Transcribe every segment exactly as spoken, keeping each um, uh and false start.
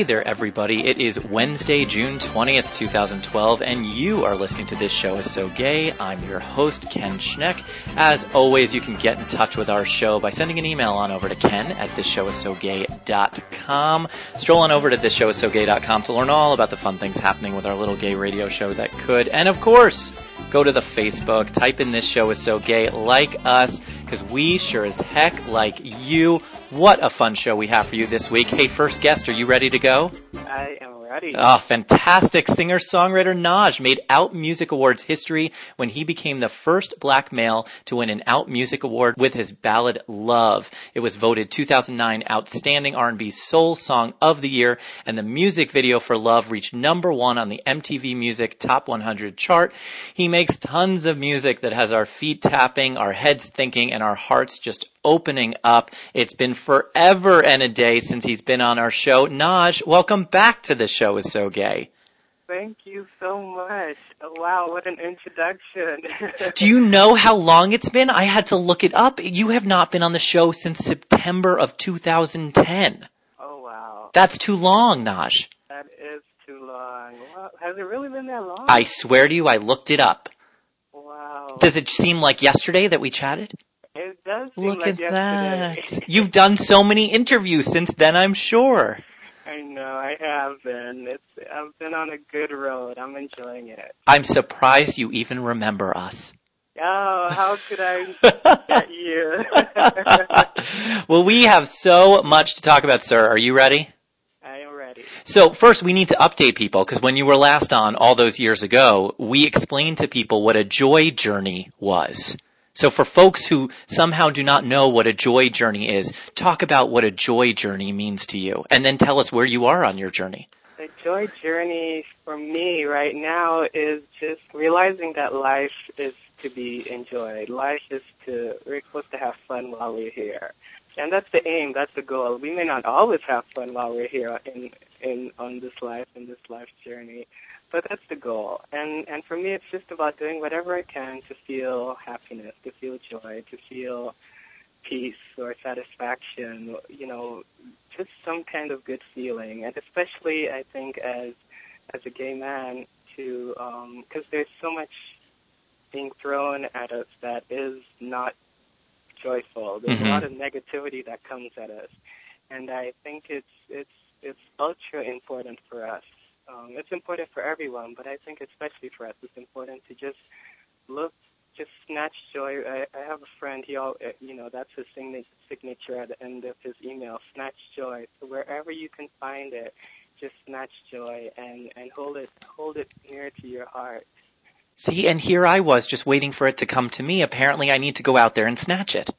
Hey there, everybody. It is Wednesday, June twentieth, twenty twelve, and you are listening to This Show Is So Gay. I'm your host, Ken Schneck. As always, you can get in touch with our show by sending an email on over to ken at this show is so gay dot com. Stroll on over to this show is so gay dot com to learn all about the fun things happening with our little gay radio show that could. And of course, go to the Facebook, type in This Show Is So Gay, like us, because we sure as heck like you. What a fun show we have for you this week. Hey, first guest, are you ready to go? I am ready. Oh, fantastic. Singer-songwriter Naj made Out Music Awards history when he became the first black male to win an Out Music Award with his ballad Love. It was voted two thousand nine Outstanding R and B Soul Song of the Year, and the music video for Love reached number one on the M T V Music Top one hundred chart. He makes tons of music that has our feet tapping, our heads thinking, and our hearts just opening up. It's been forever and a day since he's been on our show. Naj, welcome back to The Show Is So Gay. Thank you so much. Oh, wow, what an introduction. Do you know how long it's been? I had to look it up. You have not been on the show since September of two thousand ten. Oh, wow. That's too long, Naj. That is too long. Wow. Has it really been that long? I swear to you, I looked it up. Wow. Does it seem like yesterday that we chatted? It does seem Look like at yesterday. that. You've done so many interviews since then, I'm sure. I know, I have been. It's I've been on a good road. I'm enjoying it. I'm surprised you even remember us. Oh, how could I get you? Well, we have so much to talk about, sir. Are you ready? I am ready. So first, we need to update people, because when you were last on all those years ago, we explained to people what a joy journey was. So for folks who somehow do not know what a joy journey is, talk about what a joy journey means to you, and then tell us where you are on your journey. The joy journey for me right now is just realizing that life is to be enjoyed. Life is to, we're supposed to have fun while we're here. And that's the aim, that's the goal. We may not always have fun while we're here in, in, on this life, in this life journey. But that's the goal. And and for me, it's just about doing whatever I can to feel happiness, to feel joy, to feel peace or satisfaction, you know, just some kind of good feeling. And especially, I think, as as a gay man, to because um, there's so much being thrown at us that is not joyful. There's Mm-hmm. a lot of negativity that comes at us. And I think it's it's it's ultra important for us. Um, it's important for everyone, but I think especially for us, it's important to just look, just snatch joy. I, I have a friend, he all, you know, that's his signature at the end of his email, snatch joy. So wherever you can find it, just snatch joy and, and hold it, hold it near to your heart. See, and here I was just waiting for it to come to me. Apparently I need to go out there and snatch it.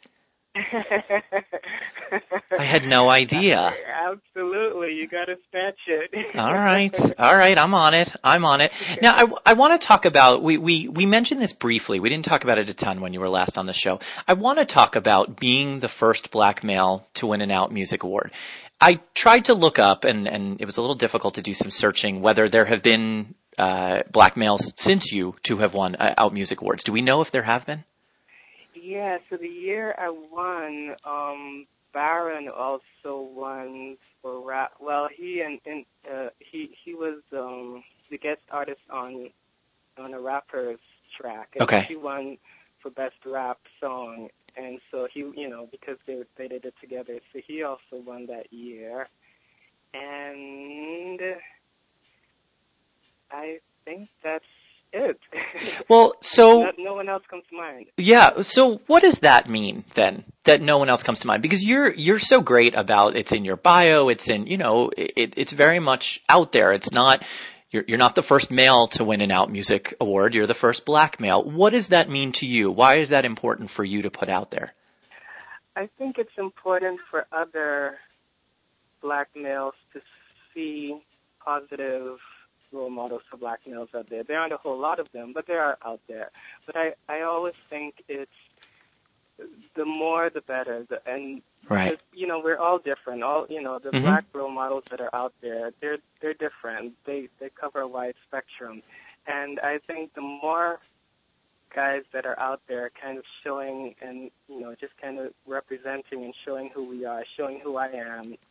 I had no idea. Absolutely, you gotta snatch it. All right, all right, I'm on it, I'm on it. Now, I, I want to talk about, we, we, we mentioned this briefly, we didn't talk about it a ton when you were last on the show. I want to talk about being the first black male to win an Out Music Award. I tried to look up, and, and it was a little difficult to do some searching, whether there have been uh, black males since you to have won uh, Out Music Awards. Do we know if there have been? Yeah, so the year I won, um, Baron also won for rap. Well, he and, and uh, he he was um, the guest artist on on a rapper's track, and Okay. he won for best rap song. And so he, you know, because they they did it together, so he also won that year. And I think that's it. Well, so... no, no one else comes to mind. Yeah, so what does that mean, then, that no one else comes to mind? Because you're you're so great about, it's in your bio, it's in, you know, it, it's very much out there. It's not, you're, you're not the first male to win an Out Music Award, you're the first black male. What does that mean to you? Why is that important for you to put out there? I think it's important for other black males to see positive role models for black males out there. There aren't a whole lot of them, but there are out there. But I, I always think it's the more the better. The, and right. You know, we're all different. All you know, the mm-hmm. black role models that are out there, they're they're different. They they cover a wide spectrum, and I think the more guys that are out there, kind of showing and you know, just kind of representing and showing who we are, showing who I am,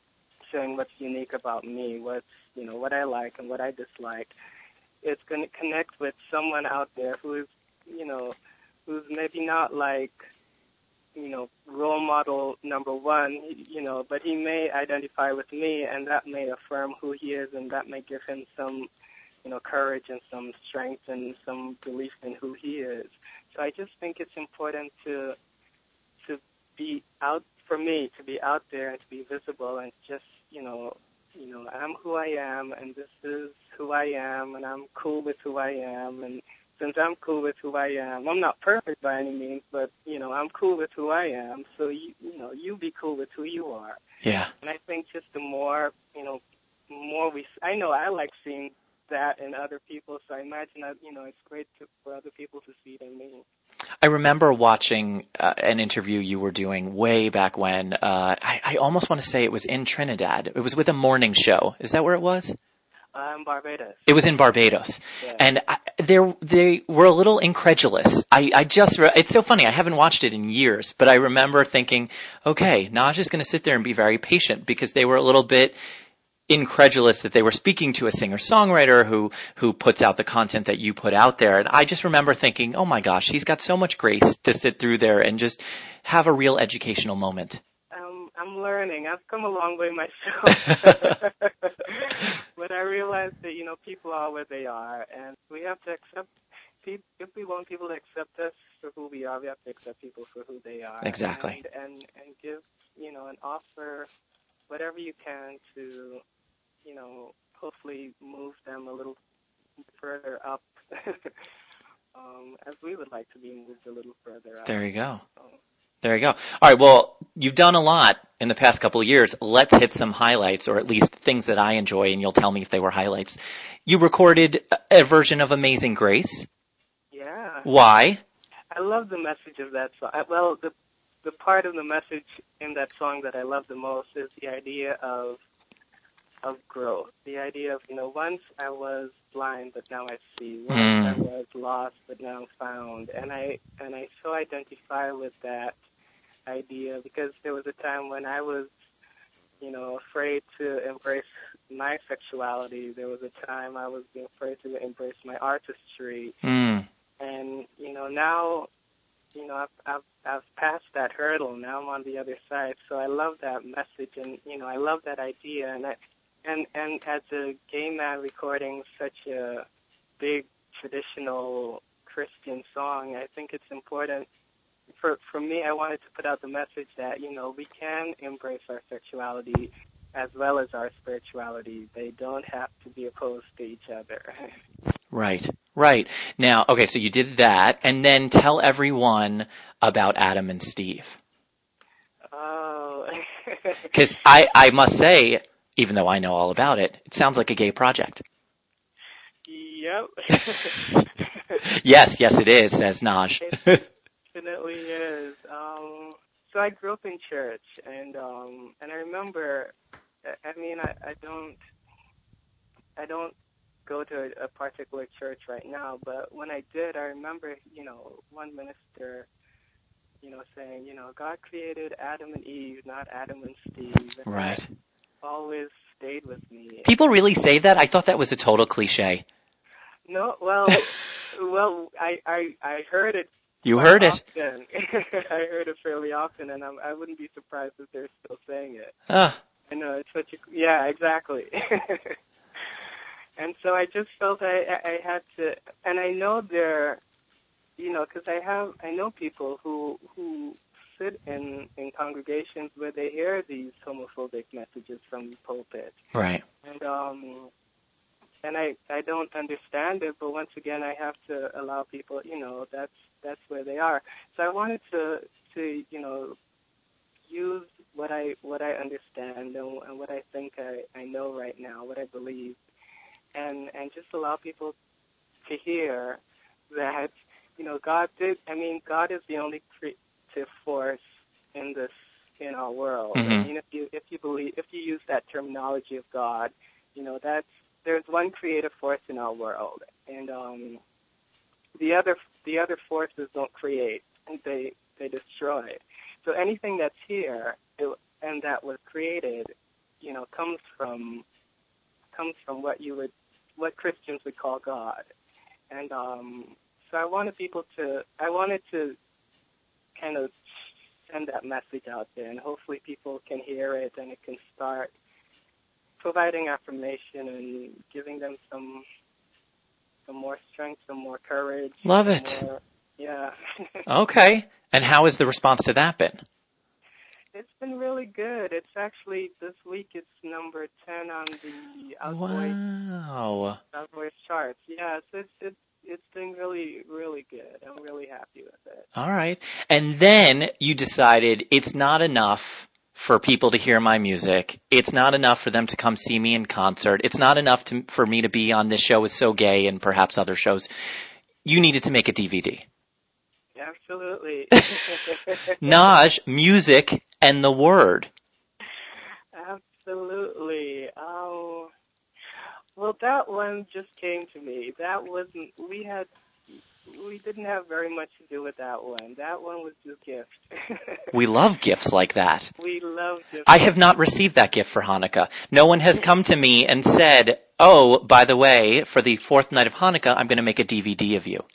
showing what's unique about me, what's, you know, what I like and what I dislike. It's going to connect with someone out there who is, you know, who's maybe not like, you know, role model number one, you know, but he may identify with me, and that may affirm who he is, and that may give him some, you know, courage and some strength and some belief in who he is. So I just think it's important to to be out, for me, to be out there and to be visible and just, you know, you know, I'm who I am, and this is who I am, and I'm cool with who I am, and since I'm cool with who I am, I'm not perfect by any means, but, you know, I'm cool with who I am, so, you, you know, you be cool with who you are. Yeah. And I think just the more, you know, more we, I know I like seeing that in other people, so I imagine that, you know, it's great to, for other people to see it in me. I remember watching uh, an interview you were doing way back when. Uh, I, I almost want to say it was in Trinidad. It was with a morning show. Is that where it was? Um, Barbados. It was in Barbados. Yeah. And I, they they were a little incredulous. I, I just, re- it's so funny. I haven't watched it in years, but I remember thinking, okay, Naj is going to sit there and be very patient, because they were a little bit incredulous that they were speaking to a singer-songwriter who, who puts out the content that you put out there. And I just remember thinking, oh my gosh, he's got so much grace to sit through there and just have a real educational moment. Um, I'm learning. I've come a long way myself. But I realize that, you know, people are where they are, and we have to accept, if we want people to accept us for who we are, we have to accept people for who they are. Exactly. And, and, and give, you know, and offer whatever you can to, you know, hopefully move them a little further up, um, as we would like to be moved a little further up. There you go. So. There you go. All right, well, you've done a lot in the past couple of years. Let's hit some highlights, or at least things that I enjoy, and you'll tell me if they were highlights. You recorded a version of Amazing Grace. Yeah. Why? I love the message of that song. Well, the the part of the message in that song that I love the most is the idea of of growth. The idea of, you know, once I was blind, but now I see. Once mm. I was lost, but now I'm found. And I and I so identify with that idea, because there was a time when I was, you know, afraid to embrace my sexuality. There was a time I was afraid to embrace my artistry. Mm. And, you know, now, you know, I've, I've, I've passed that hurdle. Now I'm on the other side. So I love that message, and, you know, I love that idea. And I, and, and as a gay man recording such a big traditional Christian song, I think it's important. For, for me, I wanted to put out the message that, you know, we can embrace our sexuality as well as our spirituality. They don't have to be opposed to each other. Right, right. Now, okay, so you did that, and then tell everyone about Adam and Steve. Oh. Because I, I must say, even though I know all about it, it sounds like a gay project. Yep. Yes, yes it is, says Naj. It definitely is. Um, so I grew up in church, and um, and I remember, I mean, I, I don't, I don't go to a, a particular church right now, but when I did, I remember, you know, one minister, you know, saying, you know, God created Adam and Eve, not Adam and Steve. And right. That always stayed with me. People really say that? I thought that was a total cliche. No, well, well, I, I, I heard it. You heard it. Often. I heard it fairly often, and I'm, I wouldn't be surprised if they're still saying it. Ah. I know, it's such a, yeah, exactly. And so I just felt I, I had to, and I know there, you know, because I have, I know people who who sit in, in congregations where they hear these homophobic messages from the pulpit. Right. And um, and I, I don't understand it, but once again, I have to allow people, you know, that's that's where they are. So I wanted to to you know use what I what I understand and, and what I think I, I know right now, what I believe. And and just allow people to hear that, you know, God did. I mean, God is the only creative force in this in our world. Mm-hmm. I mean, if you if you believe if you use that terminology of God, you know, that's there's one creative force in our world, and um, the other the other forces don't create; they they destroy. So anything that's here it, and that was created you know, comes from comes from what you would, what Christians would call God. And um, so I wanted people to, I wanted to kind of send that message out there, and hopefully people can hear it, and it can start providing affirmation and giving them some some more strength, some more courage. Love it. More, yeah. Okay. And how has the response to that been? It's been really good. It's actually, this week it's number ten on the Outvoice, Wow. Outvoice charts. Yeah, so it's, it's, it's been really, really good. I'm really happy with it. All right. And then you decided it's not enough for people to hear my music. It's not enough for them to come see me in concert. It's not enough to, for me to be on This Show Is So Gay and perhaps other shows. You needed to make a D V D. Absolutely. Naj, music and the word. Absolutely. Um, well, that one just came to me. That wasn't, we had, we didn't have very much to do with that one. That one was just a gift. We love gifts like that. We love gifts. I have not received that gift for Hanukkah. No one has come to me and said, oh, by the way, for the fourth night of Hanukkah, I'm going to make a D V D of you.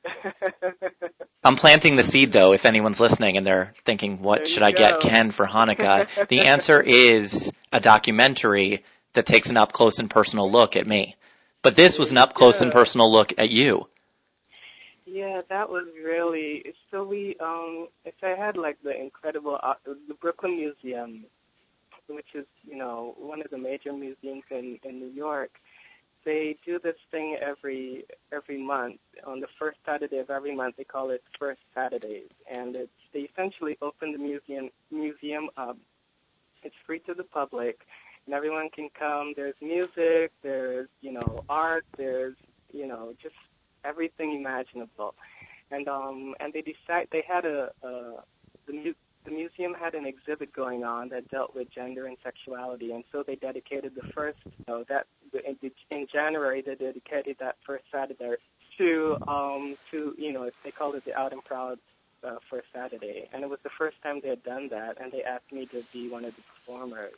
I'm planting the seed, though, if anyone's listening and they're thinking, what there should I go. get Ken for Hanukkah? The answer is a documentary that takes an up-close and personal look at me. But this was an up-close and personal look at you. Yeah, that was really, so we, um, if I had like the incredible, uh, the Brooklyn Museum, which is, you know, one of the major museums in, in New York, they do this thing every every month. On the first Saturday of every month, they call it First Saturdays, and it's they essentially open the museum museum up. It's free to the public, and everyone can come. There's music, there's you know art, there's you know just everything imaginable, and um and they decide they had a, a the mu- the museum had an exhibit going on that dealt with gender and sexuality, and so they dedicated the first, you know, that in, in January they dedicated that first Saturday to, um, to you know, they called it the Out and Proud uh, First Saturday, and it was the first time they had done that, and they asked me to be one of the performers.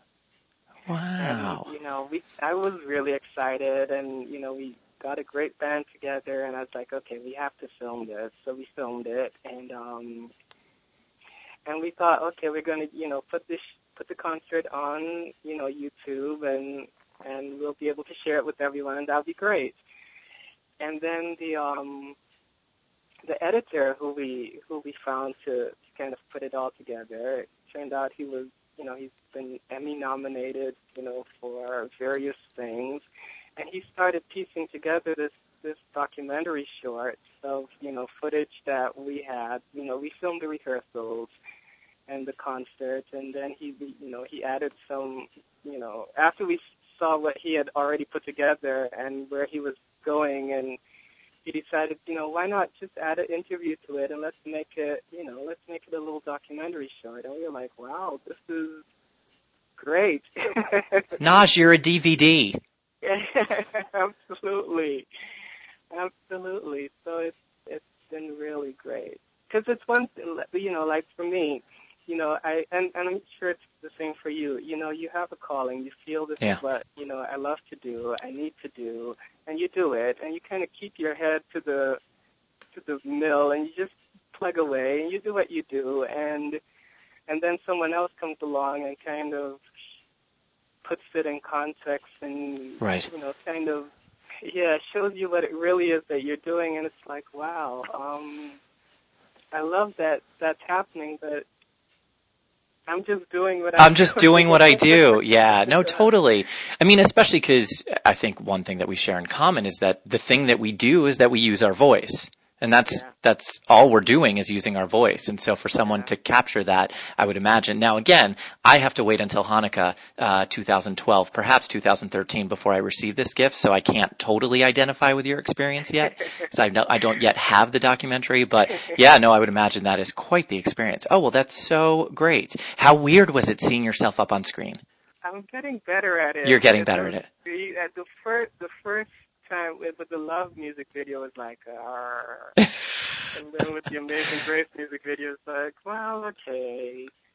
Wow. And, you know, we I was really excited, and you know, we got a great band together, and I was like, okay, we have to film this, so we filmed it, and um. And we thought, okay, we're going to, you know, put this, put the concert on, you know, YouTube, and and we'll be able to share it with everyone, and that'll be great. And then the um, the editor who we who we found to, to kind of put it all together, it turned out he was, you know, he's been Emmy nominated, you know, for various things, and he started piecing together this this documentary short of, you know, footage that we had. You know, we filmed the rehearsals and the concert, and then he, you know, he added some, you know, after we saw what he had already put together and where he was going, and he decided, you know, why not just add an interview to it, and let's make it, you know, let's make it a little documentary short. And we were like, wow, this is great. Naj, you're a D V D. Absolutely. Absolutely. So it's it's been really great. Because it's one thing, you know, like for me, you know, I and, and I'm sure it's the same for you. You know, you have a calling. You feel this Yeah. is what, you know, I love to do, I need to do, and you do it, and you kind of keep your head to the to the mill, and you just plug away, and you do what you do, and and then someone else comes along and kind of puts it in context, and Right. you know, kind of yeah, shows you what it really is that you're doing, and it's like, wow, um, I love that that's happening, but I'm just doing what I I'm just doing what I do. Yeah, no, totally. I mean, especially because I think one thing that we share in common is that the thing that we do is that we use our voice. And that's, Yeah. that's all we're doing is using our voice. And so for someone Yeah. to capture that, I would imagine. Now again, I have to wait until Hanukkah, uh, two thousand twelve, perhaps two thousand thirteen before I receive this gift. So I can't totally identify with your experience yet. Because I, I don't yet have the documentary, but yeah, no, I would imagine that is quite the experience. Oh, well, that's so great. How weird was it seeing yourself up on screen? I'm getting better at it. You're getting At better the, at it. the- At the first, the first time with, with the Love music video was like, Arr. And then with the Amazing Grace music video, it's like, well, okay.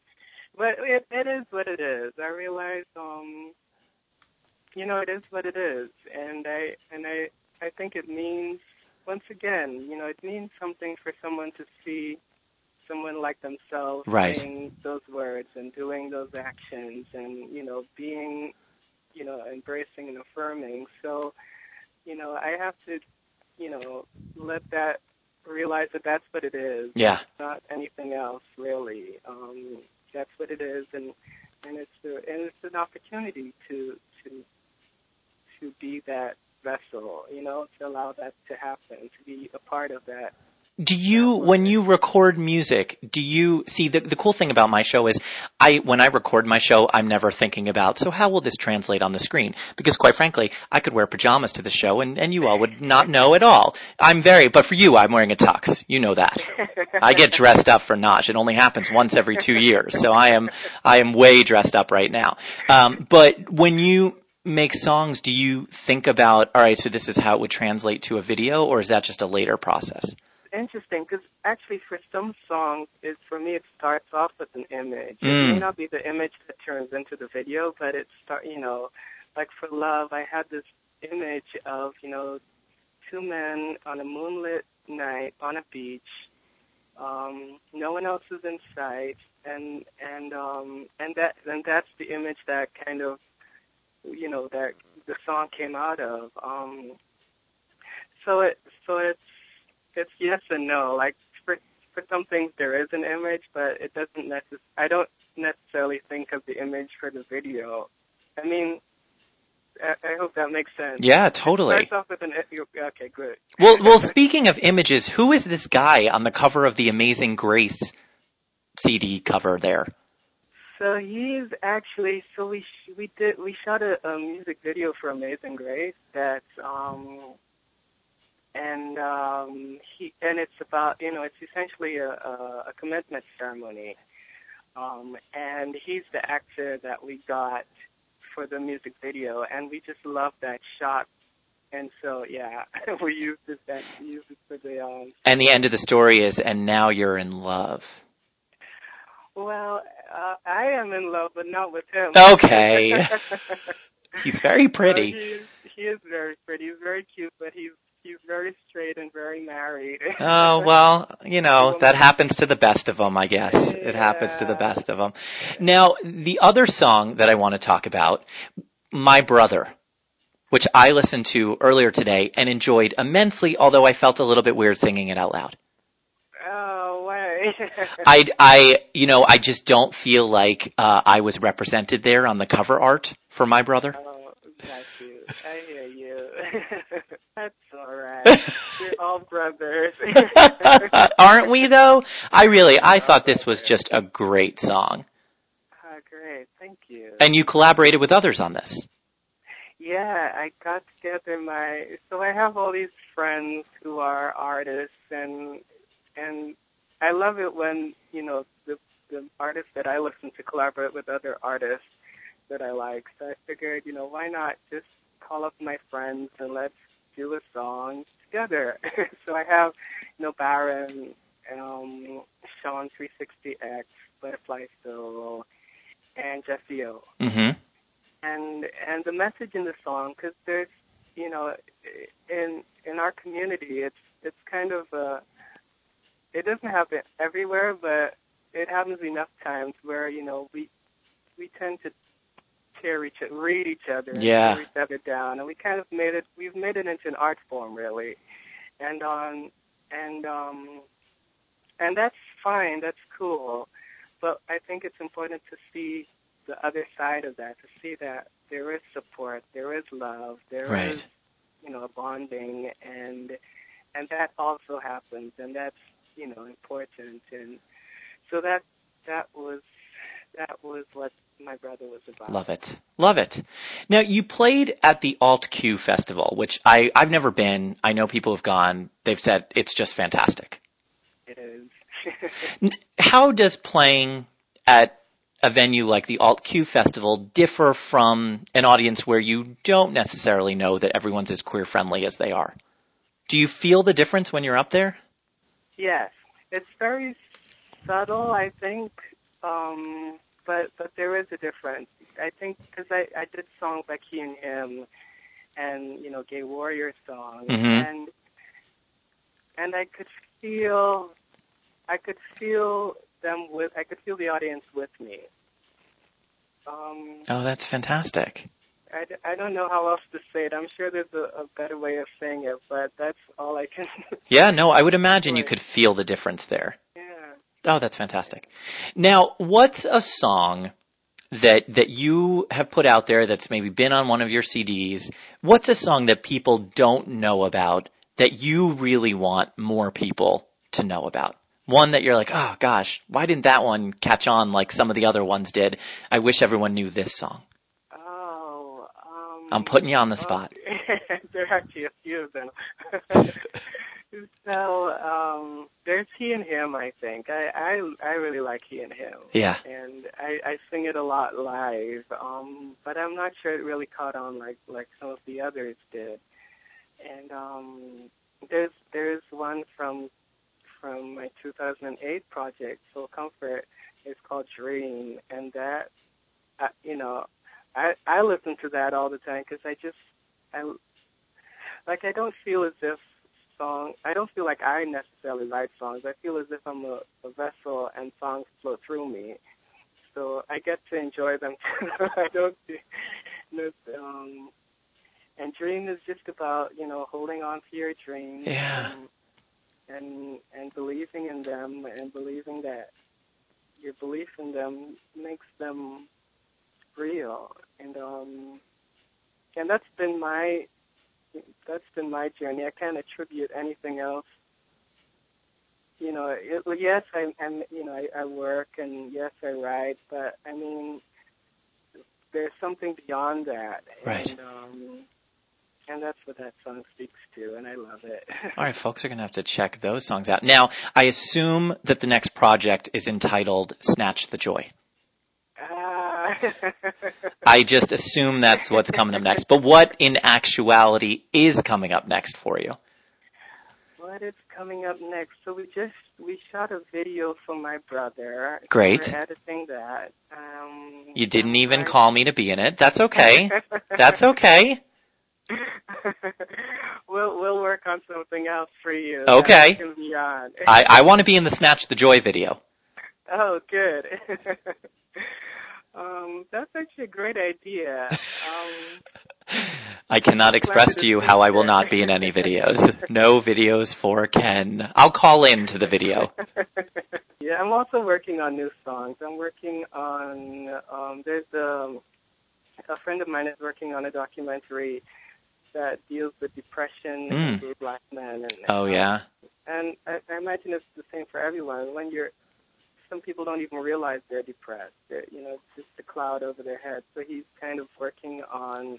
But it, it is what it is. I realize, um, you know, it is what it is, and I and I I think it means, once again, you know, it means something for someone to see someone like themselves Right. saying those words and doing those actions, and you know, being, you know, embracing and affirming. So, you know, I have to, you know, let that realize that that's what it is. Yeah. It's not anything else, really. Um, that's what it is, and and it's a, and it's an opportunity to to to be that vessel, you know, to allow that to happen, to be a part of that. Do you, when you record music, do you see the the cool thing about my show is I when I record my show, I'm never thinking about, so how will this translate on the screen? Because quite frankly, I could wear pajamas to the show and, and you all would not know at all. I'm very, but for you, I'm wearing a tux. You know that. I get dressed up for Naj. It only happens once every two years. So I am, I am way dressed up right now. Um, but when you make songs, do you think about, all right, so this is how it would translate to a video, or is that just a later process? Interesting, because actually for some songs, it, for me, it starts off with an image. Mm. It may not be the image that turns into the video, but it start, you know, like for Love, I had this image of, you know, two men on a moonlit night on a beach. Um, no one else is in sight, and and um, and that and that's the image that kind of, you know, that the song came out of. Um, so it so it's. It's yes and no. Like for for some things there is an image, but it doesn't necess- I don't necessarily think of the image for the video. I mean, I, I hope that makes sense. Yeah, totally. It starts off with an okay, good. Well, well, speaking of images, who is this guy on the cover of the Amazing Grace C D cover there? So he's actually so we sh- we did we shot a, a music video for Amazing Grace that's um. And um, he and it's about, you know, it's essentially a, a, a commencement ceremony. Um, and he's the actor that we got for the music video, and we just love that shot. And so, yeah, we used it, that, used it for the. Um, and the end of the story is, and now you're in love. Well, uh, I am in love, but not with him. Okay. He's very pretty. So he, is, he is very pretty. He's very cute, but he's. He's very straight and very married. Oh, well, you know, that happens to the best of them, I guess. Yeah. It happens to the best of them. Now, the other song that I want to talk about, My Brother, which I listened to earlier today and enjoyed immensely, although I felt a little bit weird singing it out loud. Oh, why? I, I, you know, I just don't feel like uh, I was represented there on the cover art for My Brother. Oh, got you. I hear you. That's all right. We're all brothers. Aren't we, though? I really, I thought this was just a great song. Oh, great. Thank you. And you collaborated with others on this. Yeah, I got together my, so I have all these friends who are artists, and and I love it when, you know, the, the artists that I listen to collaborate with other artists that I like. So I figured, you know, why not just call up my friends and let's do a song together. So I have, you know, Baron, um, Sean three sixty X, Butterfly Soul, and Jesse O. Mm-hmm. And and the message in the song, because there's, you know, in in our community, it's it's kind of uh, it doesn't happen everywhere, but it happens enough times where, you know, we we tend to tear each read each other, and yeah. tear each other down, and we kind of made it. We've made it into an art form, really, and um and um and that's fine. That's cool, but I think it's important to see the other side of that, to see that there is support, there is love, there right. is, you know, bonding, and and that also happens, and that's, you know, important. And so that that was that was what My Brother was about. Love it. Love it. Now, you played at the Alt Q Festival, which I, I've never been. I know people have gone. They've said it's just fantastic. It is. How does playing at a venue like the Alt Q Festival differ from an audience where you don't necessarily know that everyone's as queer friendly as they are? Do you feel the difference when you're up there? Yes. It's very subtle, I think. Um, but but there is a difference. I think because I, I did songs like He and Him, and you know, Gay Warrior songs, mm-hmm. and and I could feel, I could feel them with, I could feel the audience with me. Um, oh, that's fantastic. I, I don't know how else to say it. I'm sure there's a, a better way of saying it, but that's all I can. Yeah, no, I would imagine you could feel the difference there. Yeah. Oh, that's fantastic. Now, what's a song that that you have put out there that's maybe been on one of your C Ds? What's a song that people don't know about that you really want more people to know about? One that you're like, oh gosh, why didn't that one catch on like some of the other ones did? I wish everyone knew this song. Oh, um, I'm putting you on the spot. Oh, there are actually a few of them. So, um, there's He and Him, I think. I, I, I really like He and Him. Yeah. And I, I sing it a lot live, um, but I'm not sure it really caught on like, like some of the others did. And, um, there's, there's one from, from my two thousand eight project, Soul Comfort. It's called Dream. And that, uh, you know, I, I listen to that all the time because I just, I, like, I don't feel as if song, I don't feel like I necessarily write songs. I feel as if I'm a, a vessel and songs flow through me. So I get to enjoy them. I don't, you know, um, and Dream is just about, you know, holding on to your dreams. Yeah. And, and, and believing in them and believing that your belief in them makes them real. And, um, and that's been my, That's been my journey. I can't attribute anything else. You know, it, yes, I, I'm, you know, I, I work and yes, I write, but I mean, there's something beyond that. Right. And, um, and that's what that song speaks to, and I love it. All right, folks are going to have to check those songs out. Now, I assume that the next project is entitled Snatch the Joy. I just assume that's what's coming up next. But what in actuality is coming up next for you? What is coming up next? So we just, we shot a video for my brother. Great. We're editing that. Um, you didn't even call me to be in it. That's okay. That's okay. we'll, we'll work on something else for you. Okay. Can be on. I, I want to be in the Snatch the Joy video. Oh, good. Um, that's actually a great idea. Um, I cannot express to you how I will not be in any videos. No videos for Ken. I'll call in to the video. Yeah, I'm also working on new songs. I'm working on, um, there's a, a friend of mine is working on a documentary that deals with depression mm. for black men. And, oh, yeah. Um, and I, I imagine it's the same for everyone. When you're Some people don't even realize they're depressed. They're, you know, it's just a cloud over their head. So he's kind of working on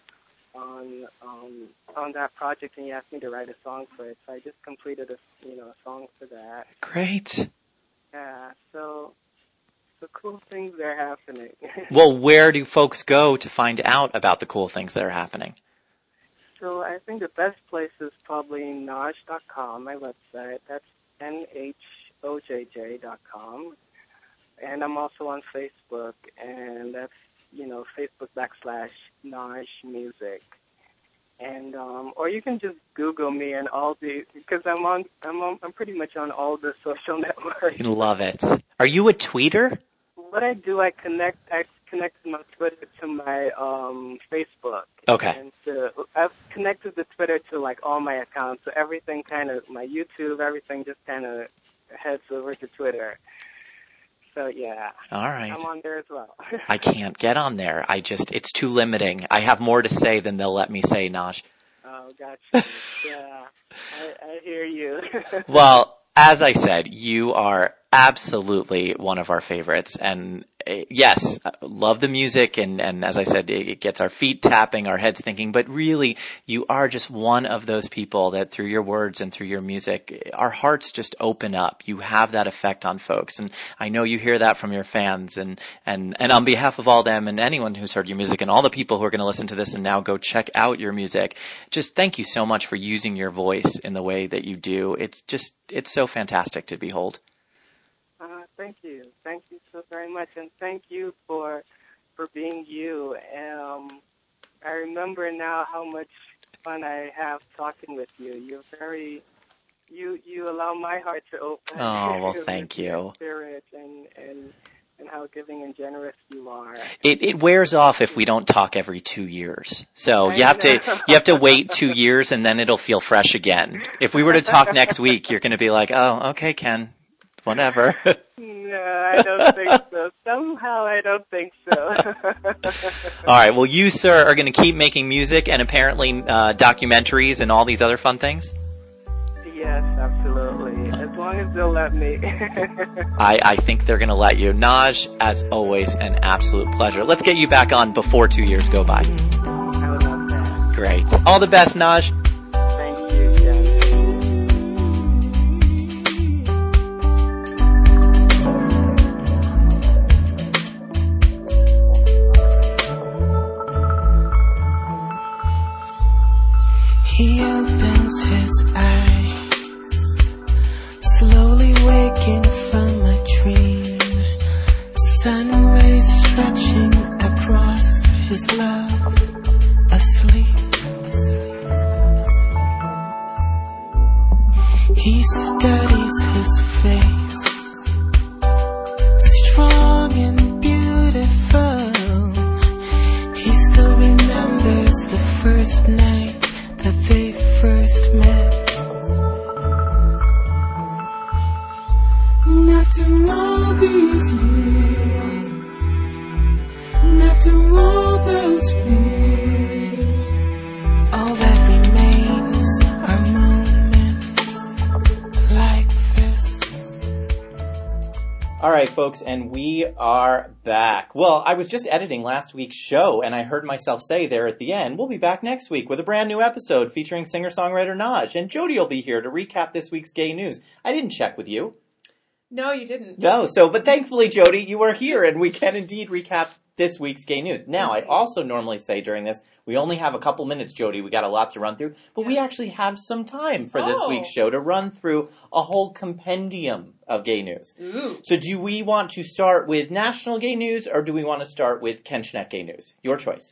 on um, on that project, and he asked me to write a song for it. So I just completed a you know a song for that. Great. Yeah. So so cool things are happening. Well, where do folks go to find out about the cool things that are happening? So I think the best place is probably Naj dot com, my website. That's N H O J J dot com, and I'm also on Facebook, and that's, you know, Facebook backslash Naj Music, and um, or you can just Google me and all the, because I'm on, I'm on, I'm pretty much on all the social networks. I love it. Are you a tweeter? What I do, I connect, I connect my Twitter to my um, Facebook. Okay. And to, I've connected the Twitter to like all my accounts, so everything kind of, my YouTube, everything just kind of heads over to Twitter. So yeah. All right. I'm on there as well. I can't get on there. I just, it's too limiting. I have more to say than they'll let me say, Naj. Oh, gotcha. Yeah. I, I hear you. Well, as I said, you are absolutely one of our favorites. And uh, yes, love the music. And, and as I said, it, it gets our feet tapping, our heads thinking. But really, you are just one of those people that through your words and through your music, our hearts just open up. You have that effect on folks. And I know you hear that from your fans. And, and, and on behalf of all them and anyone who's heard your music and all the people who are going to listen to this and now go check out your music, just thank you so much for using your voice in the way that you do. It's just, it's so fantastic to behold. Uh, thank you. Thank you so very much. And thank you for for being you. Um, I remember now how much fun I have talking with you. You're very, you you allow my heart to open. Oh, well, thank with your you. spirit and, and, and how giving and generous you are. It it wears off if we don't talk every two years. So I you have know. to you have to wait two years and then it'll feel fresh again. If we were to talk next week, you're going to be like, oh, okay, Ken, whatever. No, I don't think so. Somehow I don't think so. All right. Well, you, sir, are going to keep making music and apparently uh, documentaries and all these other fun things? Yes, absolutely. As long as they'll let me. I, I think they're going to let you. Naj, as always, an absolute pleasure. Let's get you back on before two years go by. I would love that. Great. All the best, Naj. Thank you, Jen. He opens his eyes, slowly waking from a dream. Sun rays stretching across his love, asleep. He studies his face, strong and beautiful. He still remembers the first night that they first met. And after all these years, and after all those fears, all that remains are moments like this. All right, folks, and we are back. Well, I was just editing last week's show, and I heard myself say there at the end, we'll be back next week with a brand new episode featuring singer-songwriter Naj, and Jody will be here to recap this week's gay news. I didn't check with you. No, you didn't. No, so, but thankfully, Jody, you are here, and we can indeed recap this week's gay news. Now, I also normally say during this, we only have a couple minutes, Jody. We got a lot to run through, but we actually have some time for this Oh. week's show to run through a whole compendium of gay news. Ooh. So do we want to start with national gay news, or do we want to start with Ken Schneck gay news? Your choice.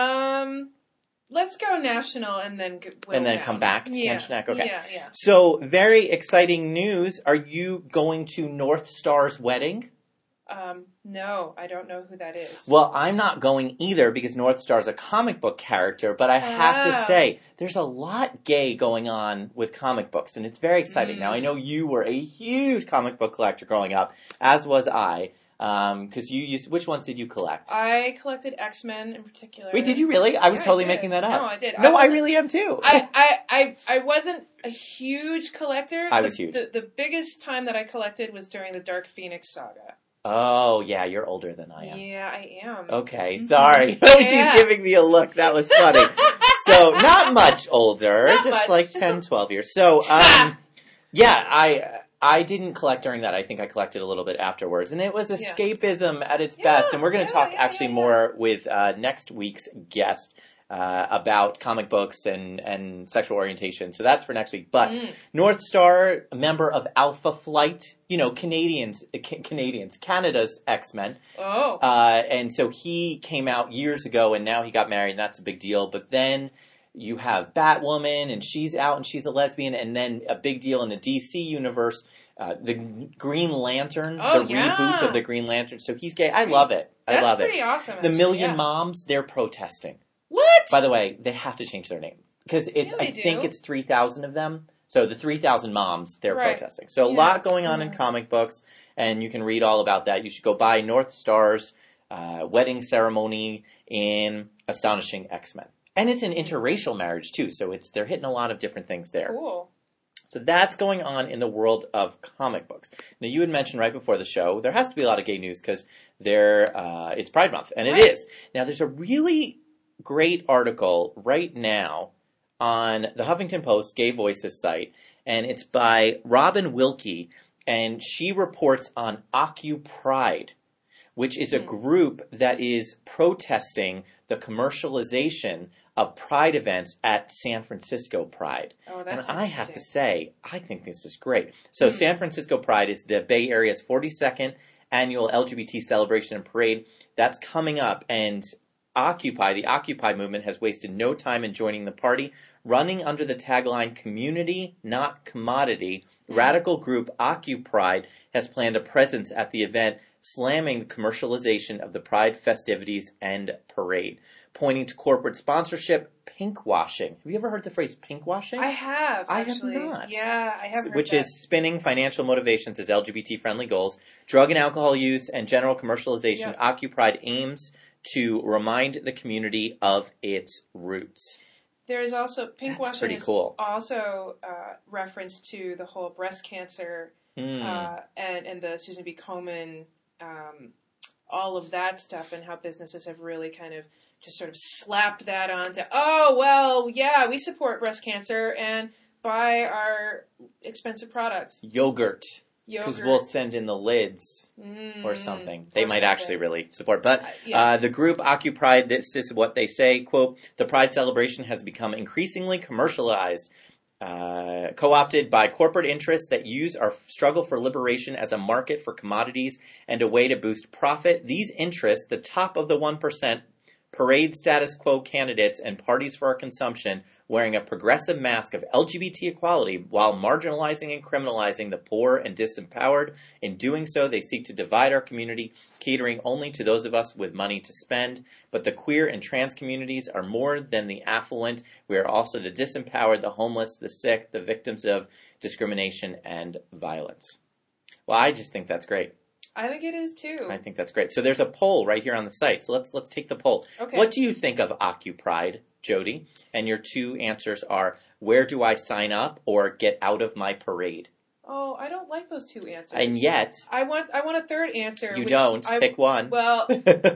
Um, let's go national and then g- whittle And then down. come back to yeah. Ken Schneck? Okay. Yeah, yeah. So, very exciting news. Are you going to North Star's wedding? Um, no, I don't know who that is. Well, I'm not going either because North Star's a comic book character, but I have Ah. to say, there's a lot gay going on with comic books, and it's very exciting. Mm. Now, I know you were a huge comic book collector growing up, as was I, because you used, which ones did you collect? I collected X-Men in particular. Wait, did you really? I was Yeah, totally I did. making that up. No, I did. No, I I, wasn't- really am too. I, I, I, I wasn't a huge collector. I The- was huge. The, the biggest time that I collected was during the Dark Phoenix saga. Oh, yeah, you're older than I am. Yeah, I am. Okay, sorry. Yeah. She's giving me a look. That was funny. So, not much older, Not just much, like just ten, a- twelve years. So, um, yeah, I I didn't collect during that. I think I collected a little bit afterwards. And it was Yeah. escapism at its Yeah, best. And we're going to yeah, talk yeah, actually yeah, yeah. more with uh, next week's guest. Uh, about comic books and, and sexual orientation. So that's for next week. But Mm. North Star, a member of Alpha Flight, you know, Canadians, uh, Ca- Canadians, Canada's X-Men. Oh. Uh, and so he came out years ago and now he got married and that's a big deal. But then you have Batwoman and she's out and she's a lesbian. And then a big deal in the D C universe, uh, the Green Lantern, Oh, the yeah. reboot of the Green Lantern. So he's gay. I love it. I That's love it. pretty awesome. The actually, Million yeah. Moms, they're protesting. What? By the way, they have to change their name because it's. Yeah, they I think do. it's three thousand of them. So the three thousand moms, they're Right. protesting. So a Yeah. lot going on in Yeah. comic books, and you can read all about that. You should go buy North Star's uh, wedding ceremony in Astonishing X-Men, and it's an interracial marriage too. So it's they're hitting a lot of different things there. Cool. So that's going on in the world of comic books. Now, you had mentioned right before the show, there has to be a lot of gay news because there, uh, it's Pride Month, and it Right. is. Now, there's a really great article right now on the Huffington Post Gay Voices site, and it's by Robin Wilkie, and she reports on OccuPride, which is a Hmm. group that is protesting the commercialization of Pride events at San Francisco Pride. Oh, And that's I have to interesting. say, I think this is great. So Hmm. San Francisco Pride is the Bay Area's forty-second annual L G B T celebration and parade. That's coming up, and Occupy, the Occupy movement, has wasted no time in joining the party. Running under the tagline "Community, Not Commodity," Hmm. radical group Occupy has planned a presence at the event, slamming the commercialization of the Pride festivities and parade, pointing to corporate sponsorship, pinkwashing. Have you ever heard the phrase pinkwashing? I have. I have Actually. not. Yeah, I have heard Which that. is spinning financial motivations as L G B T-friendly goals. Drug and alcohol use and general commercialization. Yep. Occupy aims to remind the community of its roots. There is also That's pinkwashing pretty is cool. also uh, reference to the whole breast cancer Hmm. uh, and and the Susan B. Komen, um, all of that stuff, and how businesses have really kind of just sort of slapped that onto. Oh well, yeah, we support breast cancer and buy our expensive products, Yogurt. Because yogurt, we'll send in the lids mm, or something. They or might something. actually really support. But Uh, yeah. uh, the group Occupy, this is what they say, quote, "The Pride celebration has become increasingly commercialized, uh, co-opted by corporate interests that use our struggle for liberation as a market for commodities and a way to boost profit. These interests, the top of the one percent, parade status quo candidates and parties for our consumption, wearing a progressive mask of L G B T equality while marginalizing and criminalizing the poor and disempowered. In doing so, they seek to divide our community, catering only to those of us with money to spend. But the queer and trans communities are more than the affluent. We are also the disempowered, the homeless, the sick, the victims of discrimination and violence." Well, I just think that's great. I think it is too. I think that's great. So there's a poll right here on the site. So let's let's take the poll. Okay. What do you think of Occupy, Jody? And your two answers are, where do I sign up, or get out of my parade? Oh, I don't like those two answers. And yet, I want I want a third answer. you which don't. I, Pick one. Well,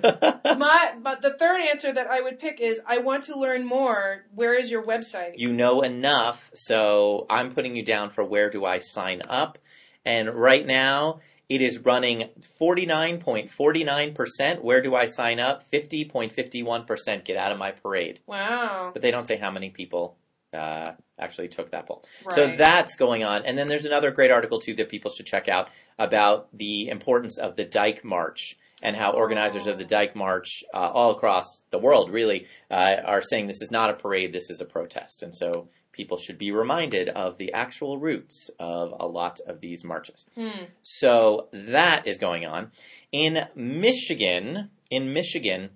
my but the third answer that I would pick is I want to learn more. Where is your website? You know enough, so I'm putting you down for where do I sign up. And right now, it is running forty-nine point four nine percent. Where do I sign up? fifty point five one percent. Get out of my parade. Wow. But they don't say how many people uh, actually took that poll. Right. So that's going on. And then there's another great article, too, that people should check out about the importance of the Dyke March and how organizers of the Dyke March uh, all across the world, really, uh, are saying this is not a parade, this is a protest. And so people should be reminded of the actual roots of a lot of these marches. Hmm. So that is going on. In Michigan, in Michigan,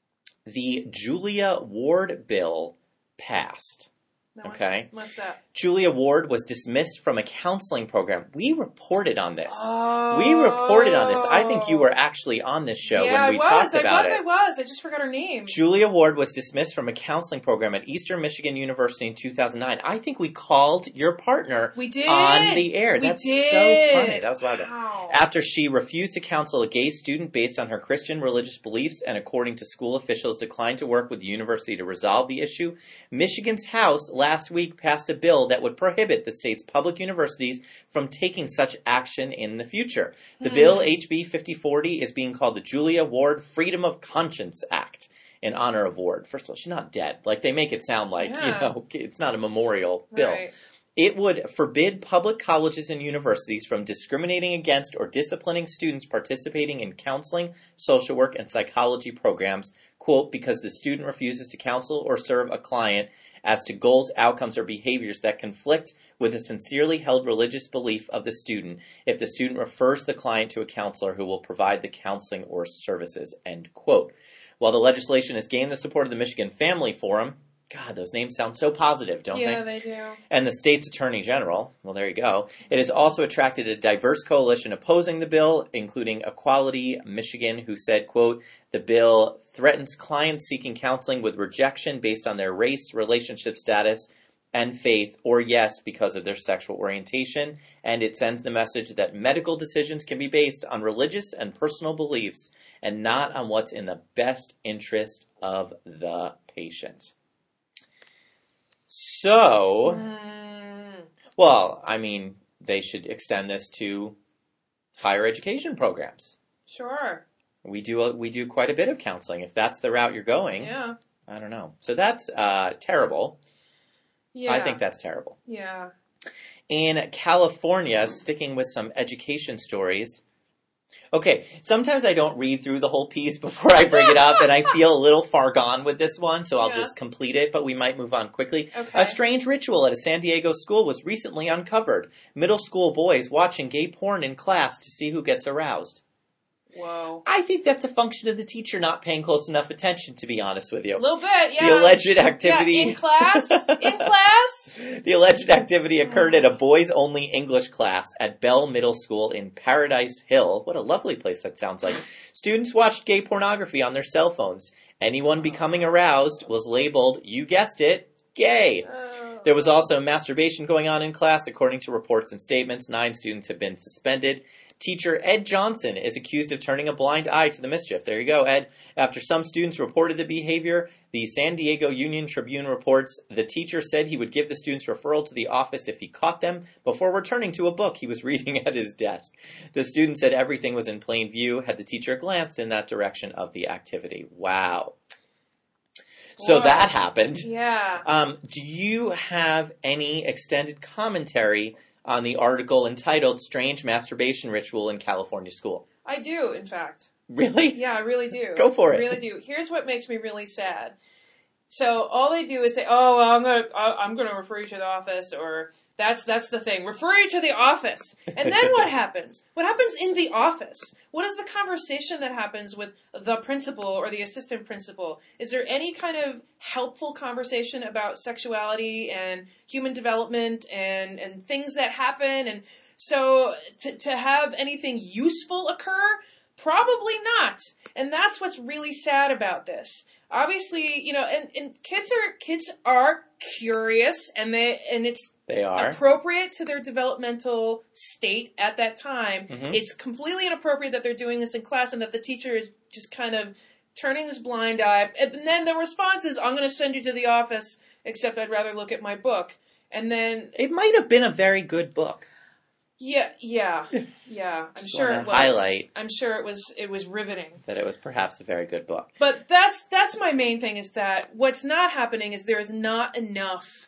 the Julia Ward bill passed. Now what's- Okay. What's that? Julia Ward was dismissed from a counseling program. We reported on this. Oh. We reported on this. I think you were actually on this show yeah, when we I was. talked I about was. it. I was. I just forgot her name. Julia Ward was dismissed from a counseling program at Eastern Michigan University in two thousand nine. I think we called your partner We did. on the air. We That's did. so funny. That was wild. Wow. After she refused to counsel a gay student based on her Christian religious beliefs and, according to school officials, declined to work with the university to resolve the issue, Michigan's House last week passed a bill that would prohibit the state's public universities from taking such action in the future. The Hmm. bill, H B fifty forty, is being called the Julia Ward Freedom of Conscience Act in honor of Ward. First of all, she's not dead. Like, they make it sound like, Yeah. you know, it's not a memorial bill. Right. It would forbid public colleges and universities from discriminating against or disciplining students participating in counseling, social work, and psychology programs, quote, because the student refuses to counsel or serve a client as to goals, outcomes, or behaviors that conflict with a sincerely held religious belief of the student if the student refers the client to a counselor who will provide the counseling or services, end quote. While the legislation has gained the support of the Michigan Family Forum, God, those names sound so positive, don't Yeah, they? they do. And the state's attorney general, well, there you go. It has also attracted a diverse coalition opposing the bill, including Equality Michigan, who said, quote, the bill threatens clients seeking counseling with rejection based on their race, relationship status, and faith, or yes, because of their sexual orientation. And it sends the message that medical decisions can be based on religious and personal beliefs and not on what's in the best interest of the patient. So, Mm. well, I mean, they should extend this to higher education programs. Sure. We do a, we do quite a bit of counseling. If that's the route you're going, Yeah. I don't know. So that's uh, terrible. Yeah. I think that's terrible. Yeah. In California, sticking with some education stories. Okay, sometimes I don't read through the whole piece before I bring it up, and I feel a little far gone with this one, so I'll Yeah. just complete it, but we might move on quickly. Okay. A strange ritual at a San Diego school was recently uncovered. Middle school boys watching gay porn in class to see who gets aroused. Whoa. I think that's a function of the teacher not paying close enough attention, to be honest with you. A little bit, yeah. The alleged activity... Yeah, in class? In class? The alleged activity occurred at a boys-only English class at Bell Middle School in Paradise Hill. What a lovely place that sounds like. Students watched gay pornography on their cell phones. Anyone becoming aroused was labeled, you guessed it, gay. Oh. There was also masturbation going on in class, according to reports and statements. Nine students have been suspended. Teacher Ed Johnson is accused of turning a blind eye to the mischief. There you go, Ed. After some students reported the behavior, the San Diego Union Tribune reports the teacher said he would give the students referral to the office if he caught them before returning to a book he was reading at his desk. The student said everything was in plain view had the teacher glanced in that direction of the activity. Wow. So Wow. that happened. Yeah. Um, do you have any extended commentary on the article entitled Strange Masturbation Ritual in California School? I do, in fact. Really? Yeah, I really do. Go for it. I really do. Here's what makes me really sad. So all they do is say, "Oh, well, I'm gonna, I'm gonna refer you to the office," or "That's that's the thing, refer you to the office." And then what happens? What happens in the office? What is the conversation that happens with the principal or the assistant principal? Is there any kind of helpful conversation about sexuality and human development and and things that happen? And so to to have anything useful occur, probably not. And that's what's really sad about this. Obviously, you know, and, and kids are kids are curious, and they and it's They are. appropriate to their developmental state at that time. Mhm. It's completely inappropriate that they're doing this in class, and that the teacher is just kind of turning this blind eye. And then the response is, "I'm going to send you to the office, except I'd rather look at my book." And then, It might have been a very good book. yeah, yeah, yeah. I'm Just sure wanna it was. highlight. I'm sure it was. It was riveting. That it was perhaps a very good book. But that's that's my main thing, is that what's not happening is there is not enough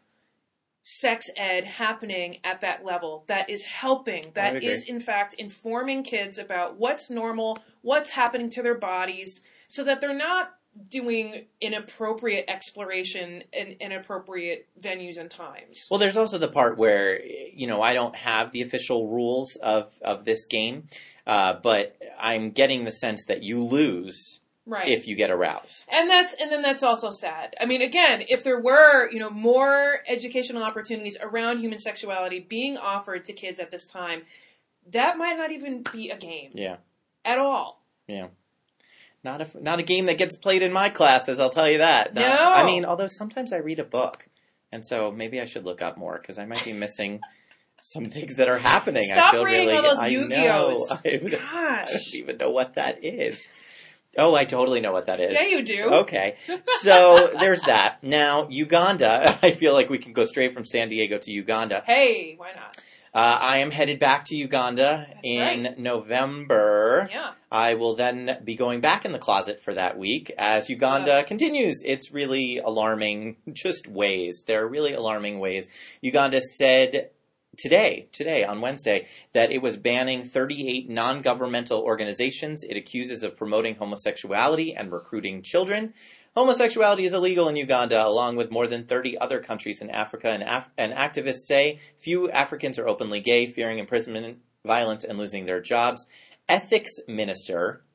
sex ed happening at that level that is helping, that agree. is in fact informing kids about what's normal, what's happening to their bodies, so that they're not doing inappropriate exploration in inappropriate venues and times. Well, there's also the part where, you know, I don't have the official rules of, of this game, uh, but I'm getting the sense that you lose Right. if you get aroused. And that's and then that's also sad. I mean, again, if there were, you know, more educational opportunities around human sexuality being offered to kids at this time, that might not even be a game Yeah, at all. yeah. Not a, not a game that gets played in my classes, I'll tell you that. Not- No. I mean, although sometimes I read a book, and so maybe I should look up more, because I might be missing some things that are happening. I Stop feel reading really, all those I Yu-Gi-Ohs. know. I, don't- I Gosh. don't even know what that is. Oh, I totally know what that is. Yeah, you do. Okay. So there's that. Now, Uganda. I feel like we can go straight from San Diego to Uganda. Hey, why not? Uh, I am headed back to Uganda That's in right. November. Yeah. I will then be going back in the closet for that week as Uganda Yeah. continues its really alarming just ways. There are really alarming ways. Uganda said today, today on Wednesday, that it was banning thirty-eight non-governmental organizations it accuses of promoting homosexuality and recruiting children. Homosexuality is illegal in Uganda, along with more than thirty other countries in Africa, and, Af- and activists say few Africans are openly gay, fearing imprisonment, violence, and losing their jobs. Ethics minister,